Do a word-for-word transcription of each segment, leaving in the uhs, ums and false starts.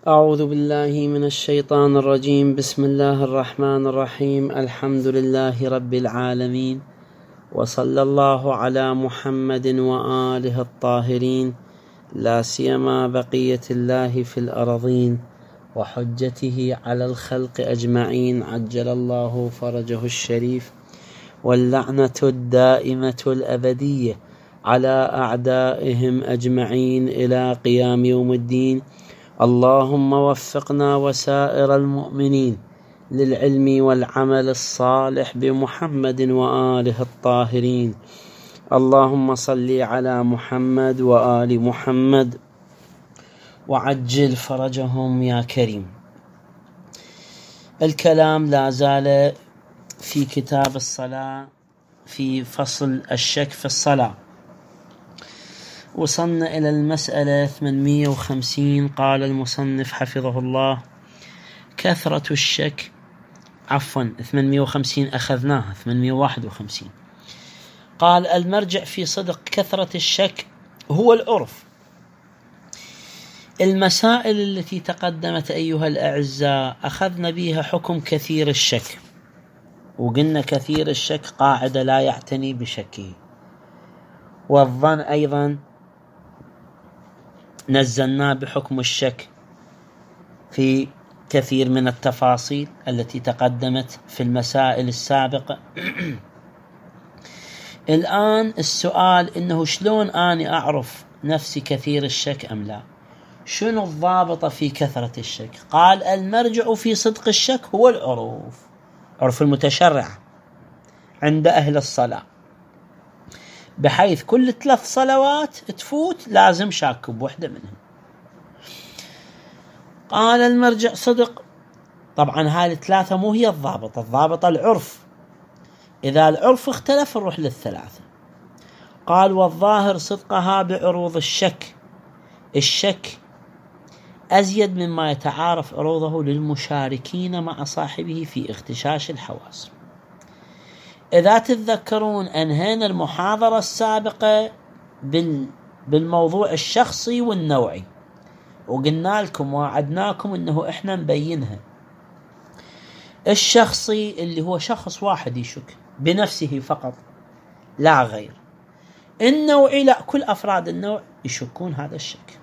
أعوذ بالله من الشيطان الرجيم. بسم الله الرحمن الرحيم. الحمد لله رب العالمين، وصلى الله على محمد وآله الطاهرين، لا سيما بقية الله في الأرضين وحجته على الخلق أجمعين، عجل الله فرجه الشريف، واللعنة الدائمة الأبدية على أعدائهم أجمعين إلى قيام يوم الدين. اللهم وفقنا وسائر المؤمنين للعلم والعمل الصالح بمحمد وآله الطاهرين. اللهم صل على محمد وآل محمد وعجل فرجهم يا كريم. الكلام لا زال في كتاب الصلاة في فصل الشك في الصلاة. وصلنا إلى المسألة ثمانمئة وخمسين. قال المصنف حفظه الله: كثرة الشك عفوا ثمانمئة وخمسين أخذناها، ثمانمئة وواحد وخمسين. قال: المرجع في صدق كثرة الشك هو العرف. المسائل التي تقدمت أيها الأعزاء أخذنا بها حكم كثير الشك، وقلنا كثير الشك قاعدة لا يعتني بشكه، والظن أيضا نزلنا بحكم الشك في كثير من التفاصيل التي تقدمت في المسائل السابقة. الآن السؤال إنه شلون أنا أعرف نفسي كثير الشك أم لا؟ شنو الضابط في كثرة الشك؟ قال: المرجع في صدق الشك هو العرف، عرف المتشرع عند أهل الصلاة، بحيث كل ثلاث صلوات تفوت لازم شاك بوحدة منهم. قال: المرجع صدق. طبعا هاي الثلاثة مو هي الضابط، الضابط العرف. إذا العرف اختلف نروح للثلاثة. قال: والظاهر صدقها بعروض الشك. الشك أزيد مما يتعارف عروضه للمشاركين مع صاحبه في اغتشاش الحواس. إذا تتذكرون أنهينا المحاضرة السابقة بالموضوع الشخصي والنوعي، وقلنا لكم وعدناكم أنه إحنا نبينها. الشخصي اللي هو شخص واحد يشك بنفسه فقط لا غير. النوعي لا، كل أفراد النوع يشكون هذا الشك.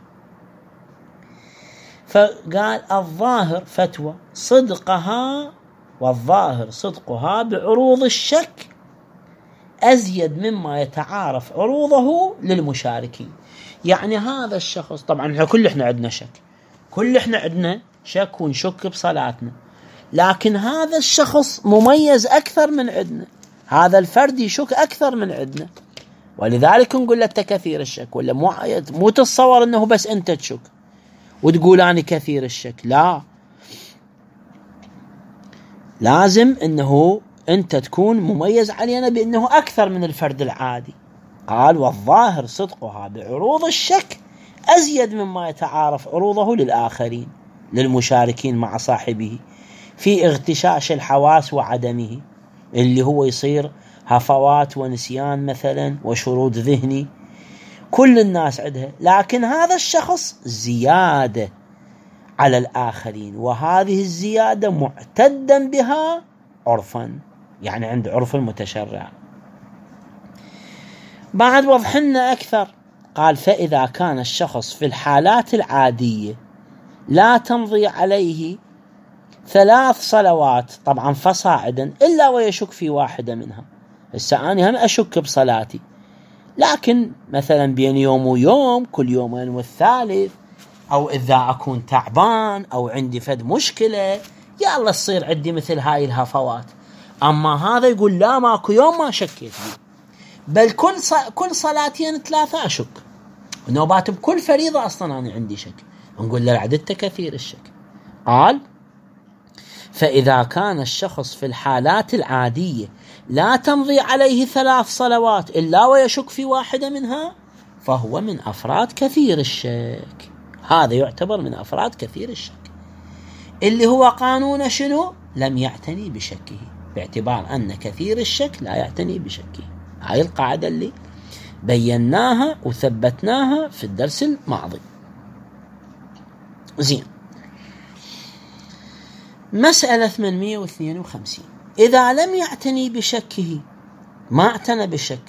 فقال: الظاهر فتوى صدقها، والظاهر صدقها بعروض الشك أزيد مما يتعارف عروضه للمشاركين. يعني هذا الشخص، طبعا احنا كل احنا عندنا شك، كل احنا عندنا شك ونشك بصلاتنا، لكن هذا الشخص مميز أكثر من عندنا، هذا الفرد يشك أكثر من عندنا، ولذلك نقول له كثير الشك. ولا مو مو تتصور أنه بس أنت تشك وتقول أنا كثير الشك، لا، لازم أنه أنت تكون مميز علينا بأنه أكثر من الفرد العادي. قال: والظاهر صدقها بعروض الشك أزيد مما يتعارف عروضه للآخرين للمشاركين مع صاحبه في اغتشاش الحواس وعدمه، اللي هو يصير هفوات ونسيان مثلا وشرود ذهني، كل الناس عندها، لكن هذا الشخص زيادة على الآخرين، وهذه الزيادة معتدا بها عرفا، يعني عند عرف المتشرع. بعد وضحنا أكثر. قال: فإذا كان الشخص في الحالات العادية لا تمضي عليه ثلاث صلوات طبعا فصاعدا إلا ويشك في واحدة منها. هسه أنا هم أشك بصلاتي، لكن مثلا بين يوم ويوم، كل يومين والثالث، أو إذا أكون تعبان أو عندي فد مشكلة، يلا تصير عندي مثل هاي الهفوات. أما هذا يقول لا، ماكو يوم ما شكيت، بل كل كل صلاتين ثلاثة أشك، ونوبات بكل فريضة أصلا أنا عندي شك. نقول له عددت كثير الشك. قال: فإذا كان الشخص في الحالات العادية لا تمضي عليه ثلاث صلوات إلا ويشك في واحدة منها، فهو من أفراد كثير الشك. هذا يعتبر من أفراد كثير الشك، اللي هو قانون شنو؟ لم يعتني بشكه، باعتبار أن كثير الشك لا يعتني بشكه. هاي القاعدة اللي بيناها وثبتناها في الدرس الماضي. زين، مسألة ثمانمئة واثنين وخمسين، إذا لم يعتني بشكه، ما اعتنى بالشك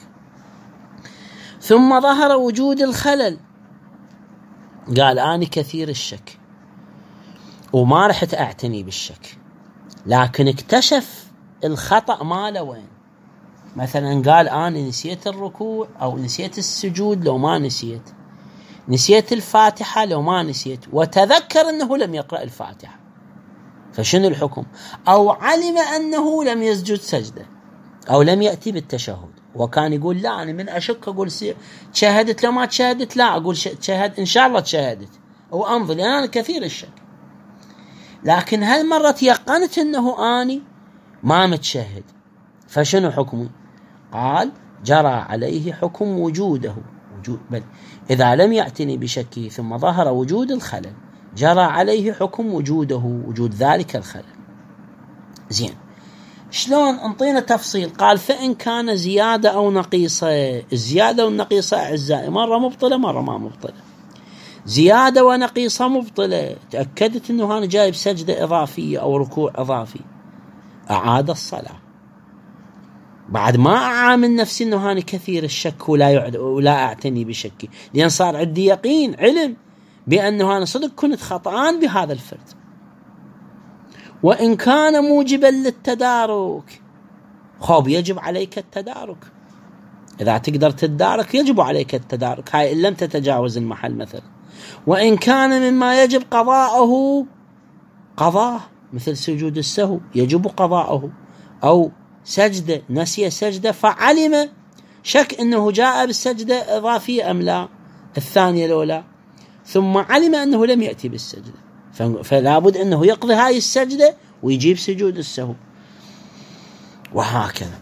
ثم ظهر وجود الخلل، قال أنا كثير الشك وما رحت أعتني بالشك، لكن اكتشف الخطأ ماله وين، مثلا قال أنا نسيت الركوع أو نسيت السجود، لو ما نسيت نسيت الفاتحة لو ما نسيت، وتذكر أنه لم يقرأ الفاتحة، فشنو الحكم؟ أو علم أنه لم يسجد سجدة أو لم يأتي بالتشهد، وكان يقول لا أنا من أشك أقول تشاهدت، لو ما تشاهدت لا أقول تشاهد، إن شاء الله تشاهدت أو أمضي، لأن أنا كثير الشك. لكن هالمرة تيقنت أنه أني ما متشهد، فشنو حكمه؟ قال جرى عليه حكم وجوده، وجود بل إذا لم يعتني بشكه ثم ظهر وجود الخلل جرى عليه حكم وجوده، وجود ذلك الخلل. زين، شلون؟ انطينا تفصيل. قال فإن كان زيادة أو نقيصة، الزيادة والنقيصة أعزائي مرة مبطلة مرة ما مبطلة. زيادة ونقيصة مبطلة، تأكدت أنه أنا جايب سجدة إضافية أو ركوع إضافي، أعاد الصلاة بعد ما أعامل نفسي أنه أنا كثير الشك ولا, يعد ولا أعتني بشكي، لأن صار عندي يقين علم بأنه أنا صدق كنت خطأان بهذا الفرد. وإن كان موجبا للتدارك، خوب يجب عليك التدارك، إذا تقدر تتدارك يجب عليك التدارك، هاي إن لم تتجاوز المحل مثلا. وإن كان مما يجب قضاءه قضاء، مثل سجود السهو يجب قضاءه، أو سجدة نسي سجدة فعلم شك أنه جاء بالسجدة إضافية أم لا، الثانية لولا، ثم علم أنه لم يأتي بالسجدة، فلا بد أنه يقضي هاي السجدة ويجيب سجود السهو، وهكذا.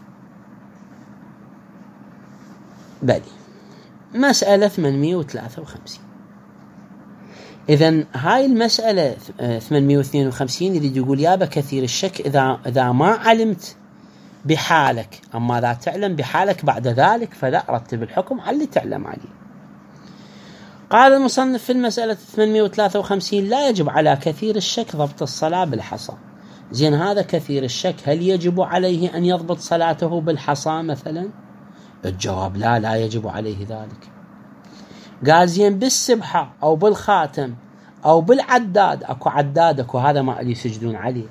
بلي مسألة ثمانمئة وثلاثة وخمسين. إذن هاي المسألة ثمانمئة واثنين وخمسين يريد يقول يابا كثير الشك إذا, إذا ما علمت بحالك، أما إذا تعلم بحالك بعد ذلك فلا رتب الحكم على اللي تعلم عليه. قال المصنف في المسألة ثمانمئة وثلاثة وخمسين لا يجب على كثير الشك ضبط الصلاة بالحصى. زين، هذا كثير الشك هل يجب عليه أن يضبط صلاته بالحصى مثلا؟ الجواب لا، لا يجب عليه ذلك. قال زين بالسبحة أو بالخاتم أو بالعداد، أكو عداد أكو هذا ما اللي يسجدون عليه،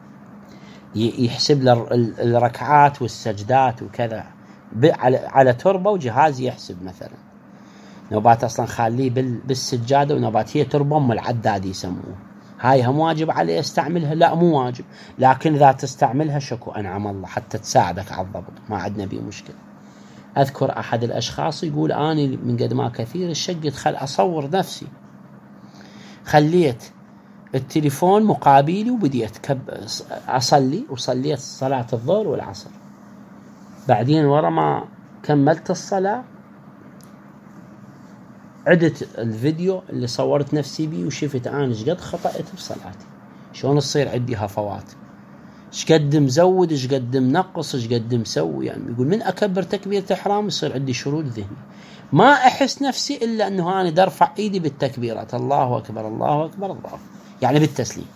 يحسب الركعات والسجدات وكذا على تربة وجهاز يحسب، مثلا نوبات أصلا خاليه بالسجادة ونوبات هي تربة أم العداد يسموه، هاي هم واجب عليه يستعملها؟ لا مو واجب، لكن إذا تستعملها شكو أنعم الله حتى تساعدك على الضبط، ما عندنا بيه مشكلة. أذكر أحد الأشخاص يقول أنا من قد ما كثير الشق خل أصور نفسي، خليت التليفون مقابلي وبديت أصلي، وصليت صلاة الظهر والعصر، بعدين ورا ما كملت الصلاة عدت الفيديو اللي صورت نفسي بيه وشفت أنا شقد خطأت بصلاتي، شلون تصير عندي هفوات، شقد مزود شقد منقص شقد مسوي، يعني يقول من أكبر تكبيرة إحرام يصير عندي شرود ذهني، ما أحس نفسي إلا أنه أنا درفع إيدي بالتكبيرات، الله أكبر الله أكبر الله، يعني بالتسليم.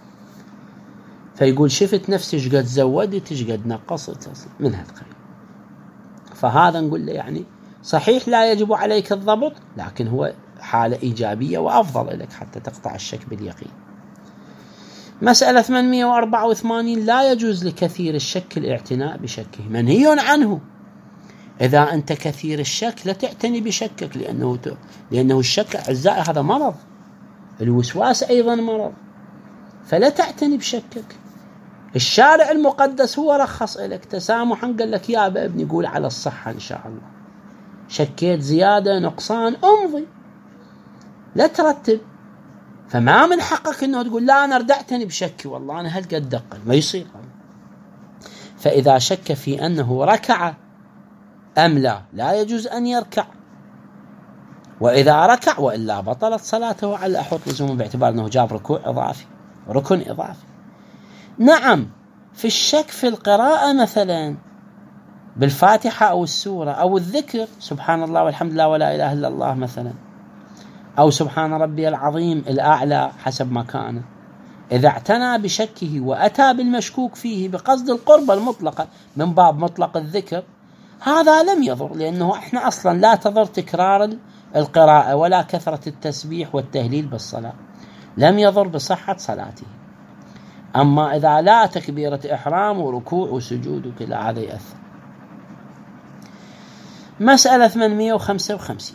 فيقول شفت نفسي شقد زودت شقد نقصت من هالقبيل. فهذا نقول له يعني صحيح لا يجب عليك الضبط، لكن هو حالة إيجابية وأفضل لك حتى تقطع الشك باليقين. مسألة ثمانمئة وأربعة وثمانين لا يجوز لكثير الشك الاعتناء بشكه، منهي عنه. إذا أنت كثير الشك لا تعتني بشكك، لأنه لأنه الشك أعزائي هذا مرض، الوسواس أيضا مرض، فلا تعتني بشكك. الشارع المقدس هو رخص لك تسامحا، قال لك يا ابني قول على الصحة إن شاء الله، شكيت زيادة نقصان أمضي لا ترتب. فما من حقك أنه تقول لا أنا ردعتني بشكي والله أنا هل قد دقل، ما يصير. فإذا شك في أنه ركع أم لا لا يجوز أن يركع، وإذا ركع وإلا بطلت صلاته على أحوط لزوم، باعتبار أنه جاب ركوع إضافي ركن إضافي. نعم في الشك في القراءة مثلا بالفاتحة أو السورة أو الذكر سبحان الله والحمد لله ولا إله إلا الله مثلا، أو سبحان ربي العظيم الأعلى حسب مكانه، إذا اعتنى بشكه وأتى بالمشكوك فيه بقصد القربة المطلقة من باب مطلق الذكر، هذا لم يضر، لأنه إحنا أصلا لا تضر تكرار القراءة ولا كثرة التسبيح والتهليل بالصلاة، لم يضر بصحة صلاته. أما إذا لا تكبيرة إحرام وركوع وسجود وكل هذا يأثر. مسألة ثمانمئة وخمسة وخمسين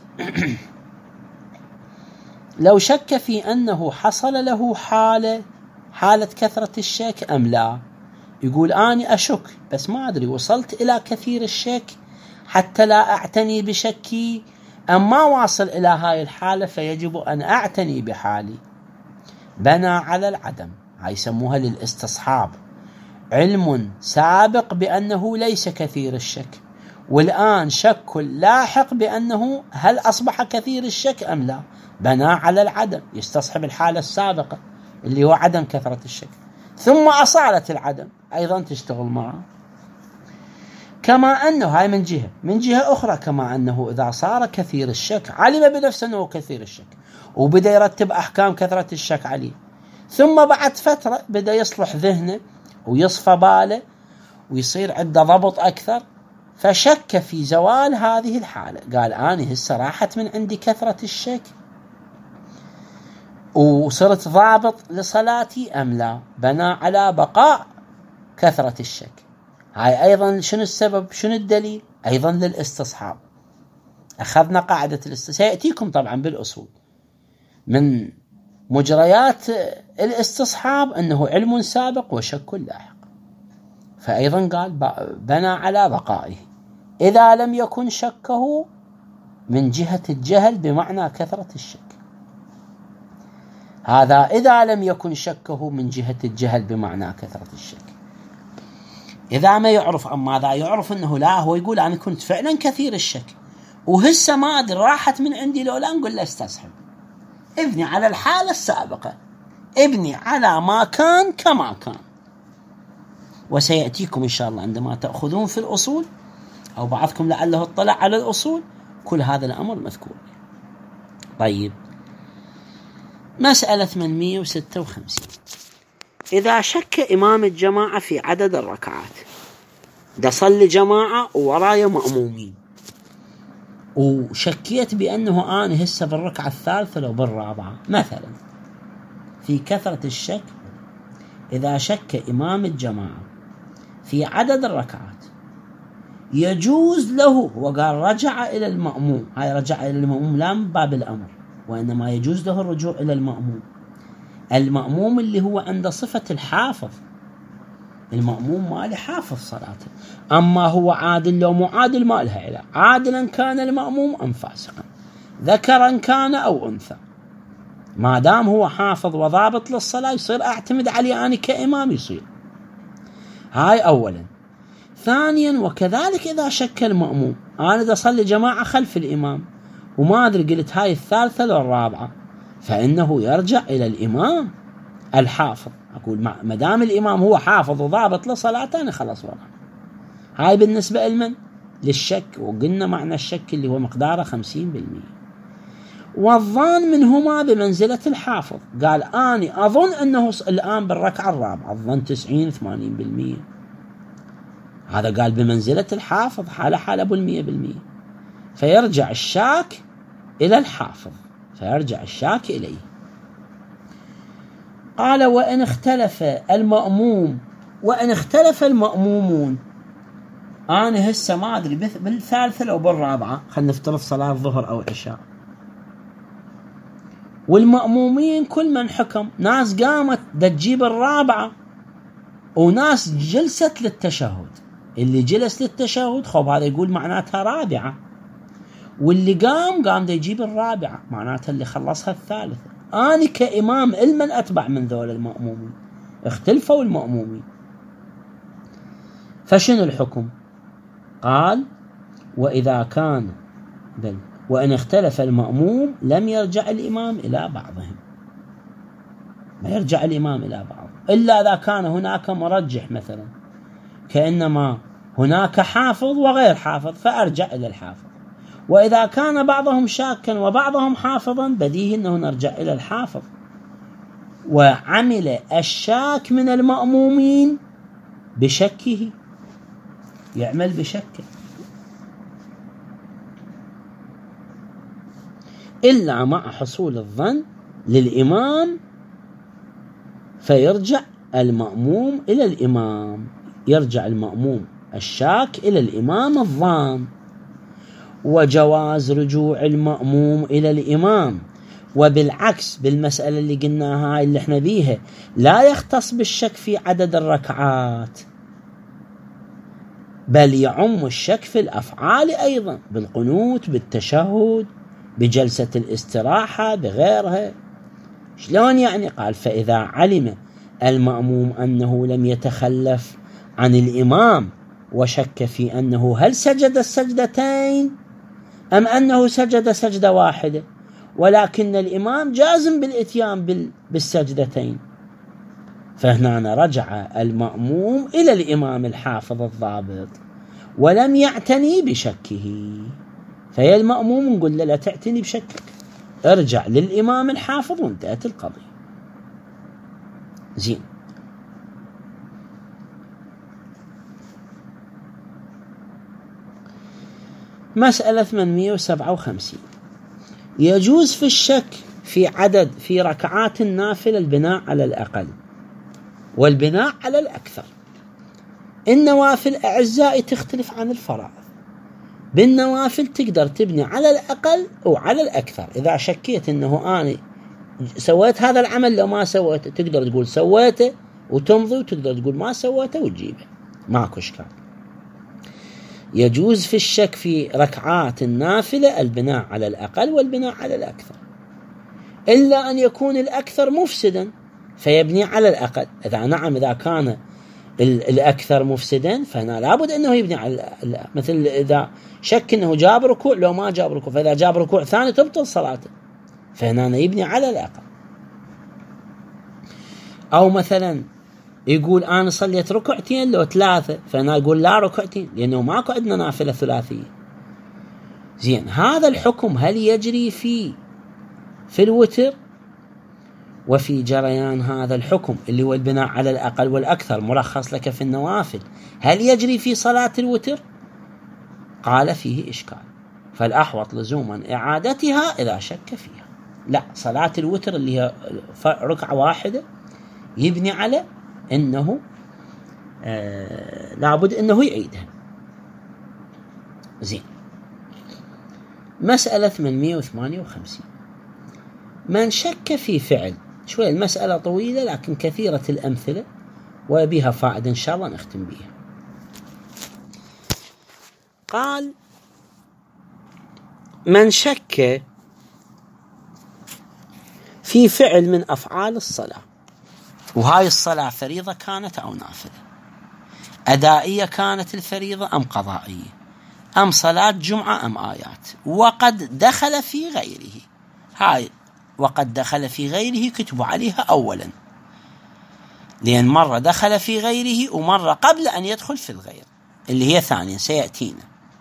لو شك في أنه حصل له حالة حالة كثرة الشك أم لا، يقول أنا أشك بس ما أدري وصلت إلى كثير الشك حتى لا أعتني بشكي أم ما واصل إلى هاي الحالة فيجب أن أعتني بحالي. بنى على العدم، هاي يسموها للاستصحاب، علم سابق بأنه ليس كثير الشك، والآن شك لاحق بأنه هل أصبح كثير الشك أم لا. بنى على العدم، يستصحب الحالة السابقة اللي هو عدم كثرة الشك، ثم أصالة العدم أيضا تشتغل معه. كما أنه هاي من جهة من جهة أخرى، كما أنه إذا صار كثير الشك علم بنفسه أنه كثير الشك وبدأ يرتب أحكام كثرة الشك عليه، ثم بعد فترة بدأ يصلح ذهنه ويصفى باله ويصير عنده ضبط أكثر، فشك في زوال هذه الحالة، قال أنا هسه راحت من عندي كثرة الشك وصرت ضابط لصلاتي أم لا. بنى على بقاء كثرة الشك. هاي أيضا شنو السبب شنو الدليل؟ أيضا للاستصحاب. أخذنا قاعدة الاستصحاب، سيأتيكم طبعا بالأصول من مجريات الاستصحاب أنه علم سابق وشك لاحق، فأيضا قال بنى على بقائه إذا لم يكن شكه من جهة الجهل بمعنى كثرة الشك. هذا إذا لم يكن شكه من جهة الجهل بمعنى كثرة الشك. إذا ما يعرف أما ذا يعرف أنه لا، هو يقول أنا كنت فعلا كثير الشك وهسه ما أدري راحت من عندي لو لا، نقول له استصحب، ابني على الحالة السابقة، ابني على ما كان كما كان. وسيأتيكم إن شاء الله عندما تأخذون في الأصول أو بعضكم لعله اطلع على الأصول كل هذا الأمر مذكور. طيب، مسألة ثمانمئة وستة وخمسين إذا شك إمام الجماعة في عدد الركعات، ده صلي جماعة وورايا مأمومين وشكيت بأنه أنا هسه بالركعة الثالثة لو بالرابعة مثلا، في كثرة الشك إذا شك إمام الجماعة في عدد الركعات يجوز له، وقال رجع إلى المأموم، هاي رجع إلى المأموم لا من باب الأمر، وإنما يجوز له الرجوع إلى المأموم. المأموم اللي هو عند صفة الحافظ، المأموم ماله حافظ صلاته، أما هو عادل لو معادل ما لها علاقة، عادلا كان المأموم أم فاسقا، ذكرا كان أو أنثى، ما دام هو حافظ وضابط للصلاة يصير أعتمد عليه أنا كإمام يصير. هاي أولا. ثانيا، وكذلك إذا شك المأموم، أنا دا أصلي جماعة خلف الإمام وما أدري قلت هاي الثالثة لو الرابعة، فإنه يرجع إلى الإمام الحافظ. أقول ما دام الإمام هو حافظ وضابط لصلاته أنا خلاص ورا. هاي بالنسبة لمن؟ للشك، وقلنا معنى الشك اللي هو مقداره خمسين بالمئة. والظان منهما بمنزلة الحافظ، قال أنا أظن أنه الآن بالركعة الرابعة، الظن تسعين ثمانين بالمئة، هذا قال بمنزلة الحافظ، حالة حالة بالمئة بالمئة، فيرجع الشاك إلى الحافظ، فيرجع الشاك إليه. قال وإن اختلف المأموم وإن اختلف المأمومون، أنا هسه ما أدري بالثالثة أو بالرابعة، خلنا نفترض صلاة الظهر أو عشاء، والمأمومين كل من حكم، ناس قامت دا تجيب الرابعة وناس جلست للتشهد، اللي جلس للتشهد خب هذا يقول معناتها رابعة، واللي قام قام دا يجيب الرابعة معناتها اللي خلصها الثالثة. أنا كإمام المن أتبع من ذول المأمومين، اختلفوا المأمومين، فشنو الحكم؟ قال وإذا كان بل وإن اختلف المأموم لم يرجع الإمام إلى بعضهم، ما يرجع الإمام إلى بعض إلا إذا كان هناك مرجح، مثلا كأنما هناك حافظ وغير حافظ فأرجع إلى الحافظ، وإذا كان بعضهم شاكا وبعضهم حافظا بديهي أنه نرجع إلى الحافظ. وعمل الشاك من المأمومين بشكه، يعمل بشكه، إلا مع حصول الظن للإمام فيرجع المأموم إلى الإمام، يرجع المأموم الشاك إلى الإمام الظان. وجواز رجوع المأموم إلى الإمام، وبالعكس بالمسألة اللي قلناها هاي اللي احنا بيها لا يختص بالشك في عدد الركعات، بل يعم الشك في الأفعال أيضا، بالقنوت، بالتشهد، بجلسة الاستراحة، بغيرها. شلون يعني؟ قال فإذا علم المأموم أنه لم يتخلف عن الإمام وشك في أنه هل سجد السجدتين أم أنه سجد سجدة واحدة، ولكن الإمام جازم بالإتيان بالسجدتين، فهنا رجع المأموم إلى الإمام الحافظ الضابط ولم يعتني بشكه. فيا المأموم نقول له لا تعتني بشكك، ارجع للإمام الحافظ وانتهت القضية. زين. مسألة ثمانمئة وسبعة وخمسين. يجوز في الشك في عدد في ركعات النافلة البناء على الأقل والبناء على الأكثر. النوافل أعزائي تختلف عن الفرائض. بالنوافل تقدر تبني على الأقل وعلى الأكثر. إذا شكيت أنه أنا سويت هذا العمل لو ما سويته، تقدر تقول سويته وتمضي، وتقدر تقول ما سويته وتجيبه، ماكو إشكال. يجوز في الشك في ركعات النافلة البناء على الأقل والبناء على الأكثر، إلا أن يكون الأكثر مفسدا فيبني على الأقل. إذا نعم إذا كان الأكثر مفسدا فهنا لابد أنه يبني على، مثل إذا شك أنه جاب ركوع لو ما جاب ركوع، فإذا جاب ركوع ثاني تبطل صلاته، فهنا يبني على الأقل. أو مثلا يقول أنا صليت ركعتين لو ثلاثة، فأنا أقول لا ركعتين، لأنه ماكو عندنا نافلة ثلاثية. زين، هذا الحكم هل يجري في في الوتر؟ وفي جريان هذا الحكم اللي هو البناء على الأقل والأكثر مرخص لك في النوافل، هل يجري في صلاة الوتر؟ قال فيه إشكال، فالأحوط لزوما إعادتها إذا شك فيها. لا، صلاة الوتر اللي هي ركعة واحدة يبني على أنه آه لابد أنه يعيدها. زين. مسألة ثمانمئة وثمانية وخمسين. من شك في فعل، شوية المسألة طويلة لكن كثيرة الأمثلة وبها فائدة إن شاء الله نختم بها. قال من شك في فعل من أفعال الصلاة، وهاي الصلاة فريضة كانت أو نافلة، أدائية كانت الفريضة أم قضائية، أم صلاة جمعة أم آيات، وقد دخل في غيره. هاي وقد دخل في غيره كتب عليها أولا، لأن مرة دخل في غيره ومرة قبل أن يدخل في الغير اللي هي ثانيا سيأتينا.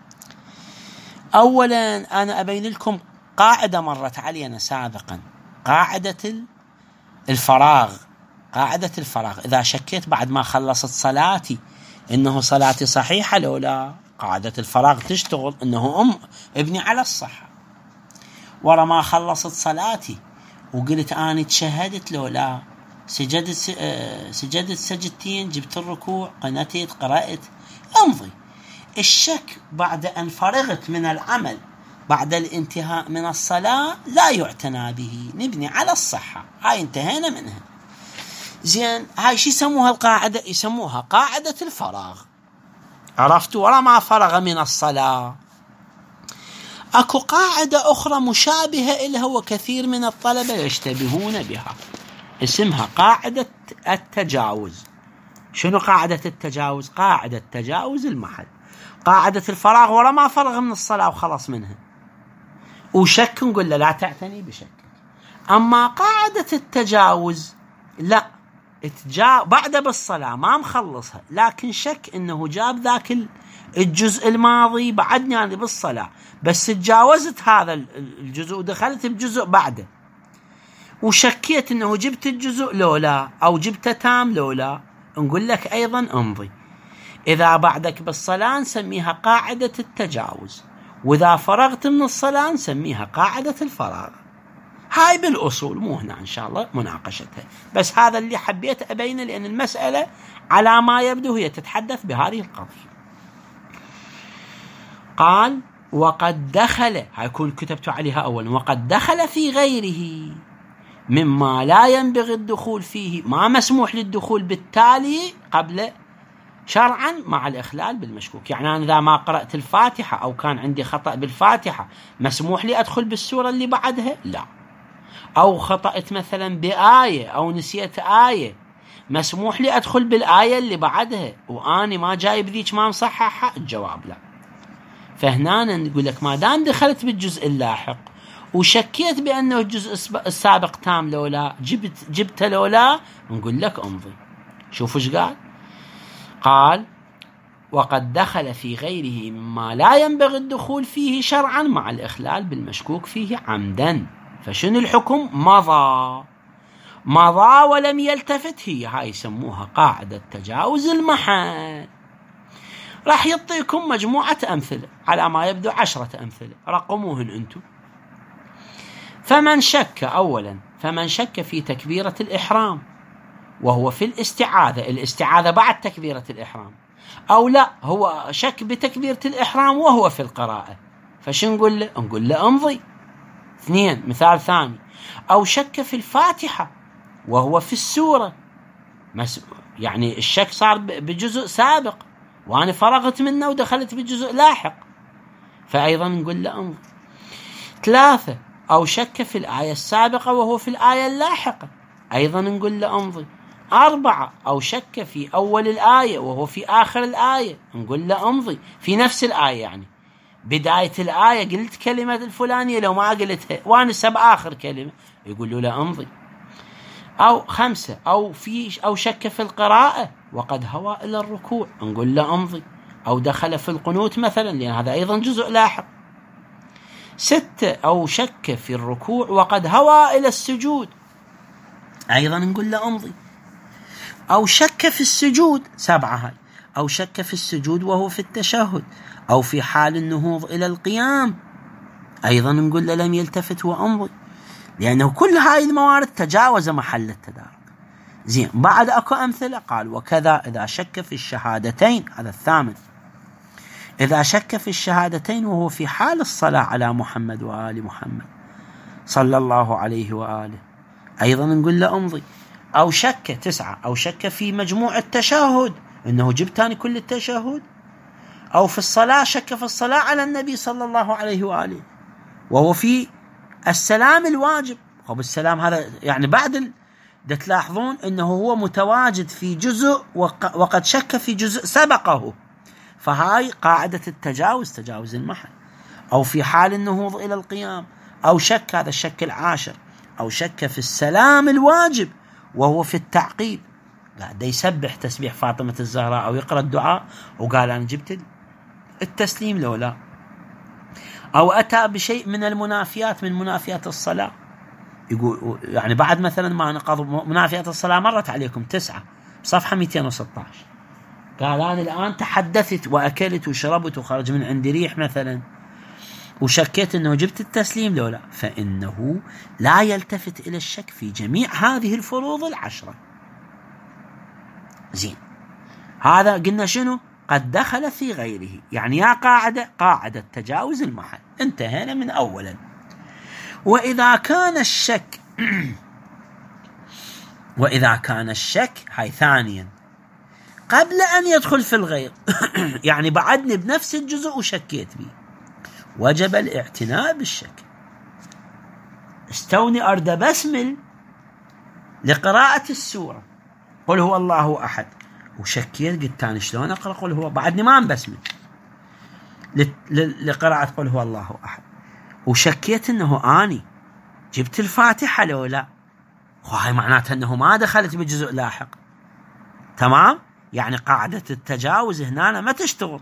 أولا أنا أبين لكم قاعدة مرت علينا سابقا، قاعدة الفراغ. قاعدة الفراغ، إذا شكيت بعد ما خلصت صلاتي إنه صلاتي صحيحة لو لا، قاعدة الفراغ تشتغل إنه أم ابني على الصحة. ورا ما خلصت صلاتي وقلت أنا تشهدت لو لا، سجدت سجدت سجدتين، جبت الركوع، قنتت، قرأت، أمضي. الشك بعد أن فرغت من العمل بعد الانتهاء من الصلاة لا يعتنى به، نبني على الصحة، هاي انتهينا منها. زين، هاي شي يسموها القاعدة؟ يسموها قاعدة الفراغ. عرفتوا؟ ولا ما فرغ من الصلاة. أكو قاعدة أخرى مشابهة إلها وكثير من الطلبة يشتبهون بها، اسمها قاعدة التجاوز. شنو قاعدة التجاوز؟ قاعدة تجاوز المحل. قاعدة الفراغ ولا ما فرغ من الصلاة وخلص منها وشك، نقول له لا تعتني بشك. أما قاعدة التجاوز لا، اتجا بعد بالصلاة ما مخلصها، لكن شك إنه جاب ذاك الجزء الماضي بعدني يعني بالصلاة، بس تجاوزت هذا الجزء ودخلت بجزء بعده، وشكيت أنه جبت الجزء لو لا، أو جبت تام لو لا، نقول لك أيضا امضي. إذا بعدك بالصلاة نسميها قاعدة التجاوز، وإذا فرغت من الصلاة نسميها قاعدة الفراغ. هاي بالأصول، مو هنا إن شاء الله مناقشتها، بس هذا اللي حبيت أبينه، لأن المسألة على ما يبدو هي تتحدث بهذه القضية. قال وقد دخل، هاي كل كتبت عليها أولا، وقد دخل في غيره مما لا ينبغي الدخول فيه، ما مسموح للدخول بالتالي قبل شرعا مع الإخلال بالمشكوك. يعني أنا إذا ما قرأت الفاتحة أو كان عندي خطأ بالفاتحة مسموح لي أدخل بالسورة اللي بعدها؟ لا. أو خطأت مثلا بآية أو نسيت آية، مسموح لي أدخل بالآية اللي بعدها وأنا ما جايب ذيك ما مصححها؟ الجواب لا. فهنا نقول لك ما دام دخلت بالجزء اللاحق وشكيت بأنه الجزء السابق تام لو لا، جبت جبت لو لا، نقول لك امضي. شوفوا ايش قال. قال وقد دخل في غيره مما لا ينبغي الدخول فيه شرعا مع الإخلال بالمشكوك فيه عمدا، فشنو الحكم؟ مضى مضى ولم يلتفت. هي هاي يسموها قاعدة تجاوز المحل. راح يعطيكم مجموعة أمثلة، على ما يبدو عشرة أمثلة، رقموهن أنتم. فمن شك، أولا فمن شك في تكبيرة الإحرام وهو في الاستعاذة، الاستعاذة بعد تكبيرة الإحرام، أو لا هو شك بتكبيرة الإحرام وهو في القراءة، فشو نقول له؟ نقول له امضي. اثنين، مثال ثاني، أو شك في الفاتحة وهو في السورة، يعني الشك صار بجزء سابق وأنا فرغت منه ودخلت بجزء لاحق، فأيضا نقول له امضي. ثلاثة، أو شك في الآية السابقة وهو في الآية اللاحقة، أيضا نقول له امضي. أربعة، أو شك في أول الآية وهو في آخر الآية، نقول له امضي في نفس الآية، يعني بداية الآية قلت كلمة الفلانية لو ما قلتها وأنا سب آخر كلمة، يقولوا له امضي. أو خمسة، أو في أو شك في القراءة وقد هوى إلى الركوع، نقول له امضي. أو دخل في القنوت مثلا، لأن هذا أيضا جزء لاحق. ستة، أو شك في الركوع وقد هوى إلى السجود، أيضا نقول له امضي. أو شك في السجود، سبعة هاي، أو شك في السجود وهو في التشهد أو في حال النهوض إلى القيام، أيضا نقول له لم يلتفت وامضي، لأنه كل هاي الموارد تجاوز محل التدارك. زين، بعد أكو أمثلة. قال وكذا إذا شك في الشهادتين، هذا الثامن، إذا شك في الشهادتين وهو في حال الصلاة على محمد وآل محمد صلى الله عليه وآله، أيضا نقول له امضي. أو شك، تسعة، أو شك في مجموع التشهد، إنه جبتاني كل التشهد، أو في الصلاة، شك في الصلاة على النبي صلى الله عليه وآله وهو في السلام الواجب. أو بالسلام هذا يعني بعد ده تلاحظون أنه هو متواجد في جزء وقد شك في جزء سبقه، فهاي قاعدة التجاوز، تجاوز المحل. أو في حال النهوض إلى القيام، أو شك، هذا الشك العاشر، أو شك في السلام الواجب وهو في التعقيب، قاعد يسبح تسبيح فاطمة الزهراء أو يقرأ الدعاء وقال أنا جبت التسليم لو لا. أو أتى بشيء من المنافيات، من منافيات الصلاة، يقول يعني بعد مثلا ما نقض منافيات الصلاة مرت عليكم تسعة صفحة مئتين وستة عشر، قال أنا الآن تحدثت وأكلت وشربت وخرج من عندي ريح مثلا وشكيت أنه جبت التسليم لو لا، فإنه لا يلتفت إلى الشك في جميع هذه الفروض العشرة. زين، هذا قلنا شنو؟ قد دخل في غيره، يعني يا قاعدة قاعدة تجاوز المحل، انتهينا من أولا. وإذا كان الشك وإذا كان الشك هاي ثانيا قبل أن يدخل في الغير يعني بعدني بنفس الجزء وشكيت به، وجب الاعتناء بالشك. استوني أرد بسمل لقراءة السورة قل هو الله أحد، وشكيت قلت تاني شلون أقرأ قل هو، بعدني ما بسمل لقراءة قل هو الله أحد، وشكيت أنه آني جبت الفاتحة لو لا، وهي معناتها أنه ما دخلت بجزء لاحق. تمام، يعني قاعدة التجاوز هنا ما تشتغل.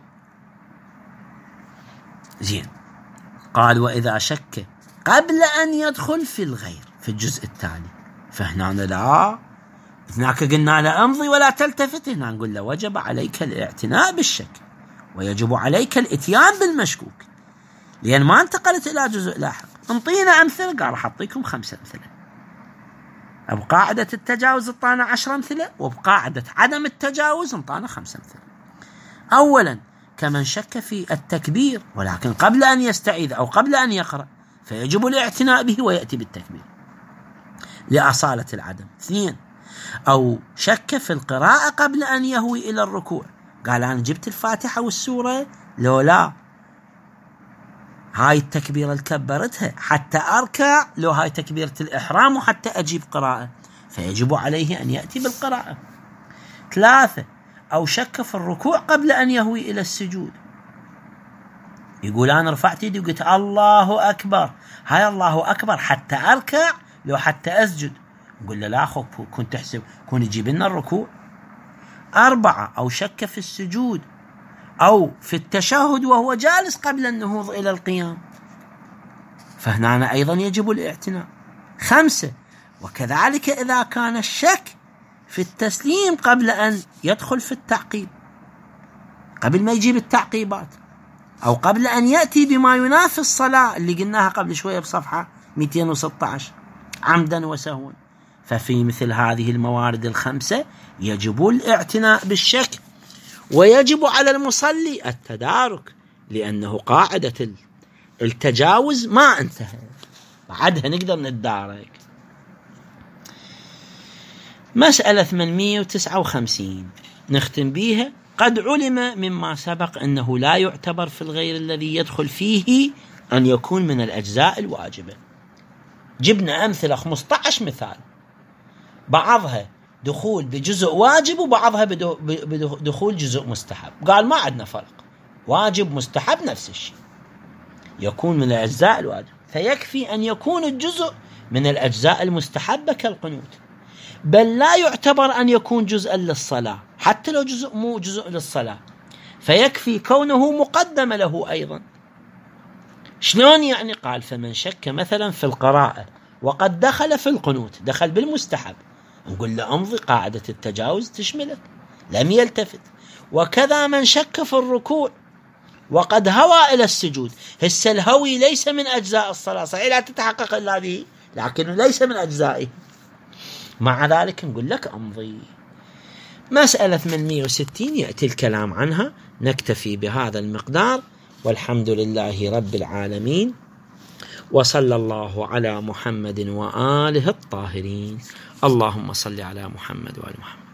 زين، قال وإذا شك قبل أن يدخل في الغير، في الجزء التالي. فهنا لا، هناك قلنا له امضي ولا تلتفت، هنا نقول له وجب عليك الاعتناء بالشك ويجب عليك الاتيان بالمشكوك، لأن ما انتقلت إلى جزء لاحق. انطينا أمثلة، قال راح أعطيكم خمسة أمثلة. بقاعدة التجاوز انطانا عشر أمثلة، وبقاعدة عدم التجاوز انطانا خمسة أمثلة. أولا كمن شك في التكبير ولكن قبل أن يستعيذ أو قبل أن يقرأ، فيجب الاعتناء به ويأتي بالتكبير لأصالة العدم. اثنين، أو شك في القراءة قبل أن يهوي إلى الركوع، قال أنا جبت الفاتحة والسورة لو لا، هاي التكبيرة اللي كبرتها حتى أركع، لو هاي تكبيرة الإحرام وحتى أجيب قراءة، فيجب عليه أن يأتي بالقراءة. ثلاثة، أو شك في الركوع قبل أن يهوي إلى السجود، يقول أنا رفعت يدي وقلت الله أكبر، هاي الله أكبر حتى أركع لو حتى أسجد، نقول له لا أخوك كنت تحسب كون يجيب لنا الركوع. أربعة، أو شك في السجود أو في التشهد وهو جالس قبل النهوض إلى القيام، فهنا أيضا يجب الاعتناء. خمسة، وكذلك إذا كان الشك في التسليم قبل أن يدخل في التعقيب، قبل ما يجيب التعقيبات، أو قبل أن يأتي بما ينافي الصلاة اللي قلناها قبل شوية بصفحة مئتين وستة عشر عمدا وسهوا، ففي مثل هذه الموارد الخمسة يجب الاعتناء بالشك، ويجب على المصلي التدارك، لأنه قاعدة التجاوز ما انتهى، بعدها نقدر نتدارك. مسألة ثمانمئة وتسعة وخمسين نختم بيها. قد علم مما سبق أنه لا يعتبر في الغير الذي يدخل فيه أن يكون من الأجزاء الواجبة. جبنا أمثلة خمسة عشر مثال، بعضها دخول بجزء واجب وبعضها بدخول جزء مستحب، قال ما عندنا فرق، واجب مستحب نفس الشيء، يكون من الأجزاء الواجب، فيكفي أن يكون الجزء من الأجزاء المستحبة كالقنوت، بل لا يعتبر أن يكون جزءا للصلاة حتى لو جزء مو جزء للصلاة، فيكفي كونه مقدم له أيضا. شلون يعني؟ قال فمن شك مثلا في القراءة وقد دخل في القنوت، دخل بالمستحب، نقول له أمضي، قاعدة التجاوز تشملك، لم يلتفت. وكذا من شك في الركوع وقد هوى إلى السجود، هسه الهوي ليس من أجزاء الصلاة، صحيح لا تتحقق إلا به لكنه ليس من أجزائه، مع ذلك نقول لك أمضي. مسألة ثمانمئة وستين يأتي الكلام عنها، نكتفي بهذا المقدار، والحمد لله رب العالمين، وصلى الله على محمد وآله الطاهرين. اللهم صل على محمد وآل محمد.